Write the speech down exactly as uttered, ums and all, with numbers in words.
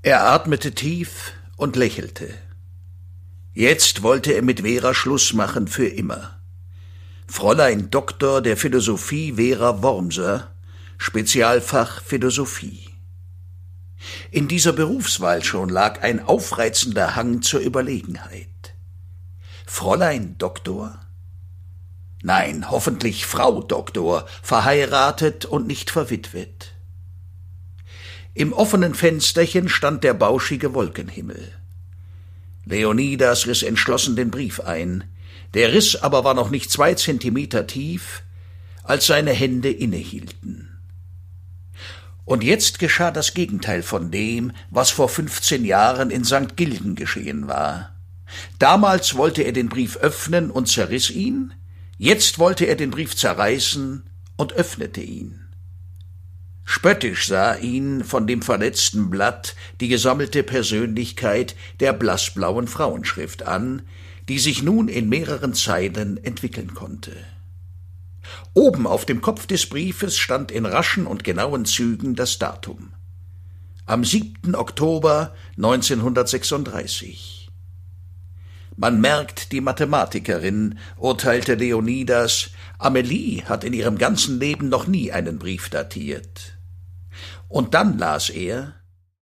Er atmete tief und lächelte. Jetzt wollte er mit Vera Schluss machen für immer. Fräulein Doktor der Philosophie Vera Wormser, Spezialfach Philosophie. In dieser Berufswahl schon lag ein aufreizender Hang zur Überlegenheit. Fräulein Doktor? Nein, hoffentlich Frau Doktor, verheiratet und nicht verwitwet. Im offenen Fensterchen stand der bauschige Wolkenhimmel. Leonidas riss entschlossen den Brief ein. Der Riss aber war noch nicht zwei Zentimeter tief, als seine Hände innehielten. Und jetzt geschah das Gegenteil von dem, was vor fünfzehn Jahren in Sankt Gilgen geschehen war. Damals wollte er den Brief öffnen und zerriss ihn, jetzt wollte er den Brief zerreißen und öffnete ihn. Spöttisch sah ihn von dem verletzten Blatt die gesammelte Persönlichkeit der blassblauen Frauenschrift an, die sich nun in mehreren Zeilen entwickeln konnte. Oben auf dem Kopf des Briefes stand in raschen und genauen Zügen das Datum. Am siebten Oktober neunzehnhundertsechsunddreißig. Man merkt die Mathematikerin, urteilte Leonidas, Amelie hat in ihrem ganzen Leben noch nie einen Brief datiert. Und dann las er: